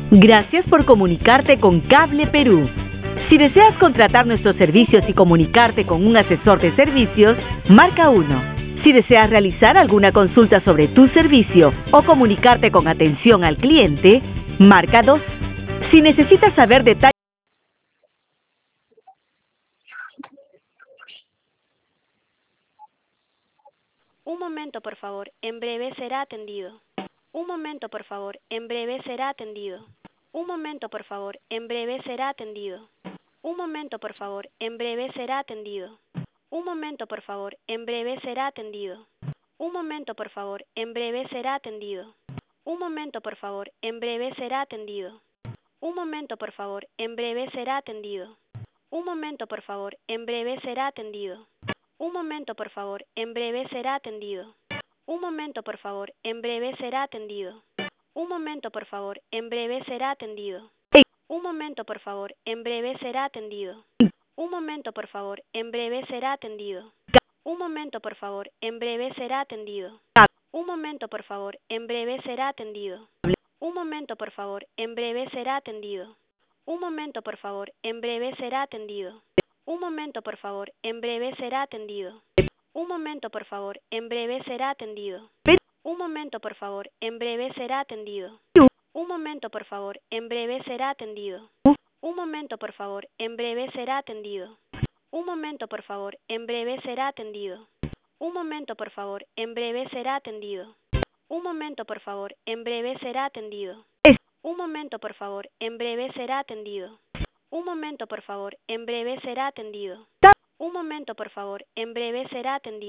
Gracias por comunicarte con Cable Perú. Si deseas contratar nuestros servicios y comunicarte con un asesor de servicios, marca 1. Si deseas realizar alguna consulta sobre tu servicio o comunicarte con atención al cliente, marca 2. Si necesitas saber detalles... Un momento, por favor. En breve será atendido. Un momento, por favor. En breve será atendido. Un momento, por favor. En breve será atendido. Un momento, por favor. En breve será atendido. Un momento, por favor. En breve será atendido. Un momento, por favor. En breve será atendido. Un momento, por favor. En breve será atendido. Un momento, por favor. En breve será atendido. Un momento, por favor. En breve será atendido. Un momento, por favor. En breve será atendido. Un momento, por favor. En breve será atendido. Un momento, por favor. En breve será atendido. Un momento, por favor. En breve será atendido. Un momento, por favor. En breve será atendido. Un momento, por favor. En breve será atendido. Un momento, por favor. En breve será atendido. Un momento, por favor. En breve será atendido. Un momento, por favor. En breve será atendido. Un momento, por favor. En breve será atendido. Un momento, por favor. En breve será atendido. Un momento, por favor. En breve será atendido. Un momento, por favor. En breve será atendido. Un momento, por favor. En breve será atendido. Un momento, por favor. En breve será atendido. Un momento, por favor. En breve será atendido. Un momento, por favor. En breve será atendido. Un momento, por favor. En breve será atendido. Un momento, por favor. En breve será atendido. Un momento, por favor. En breve será atendido.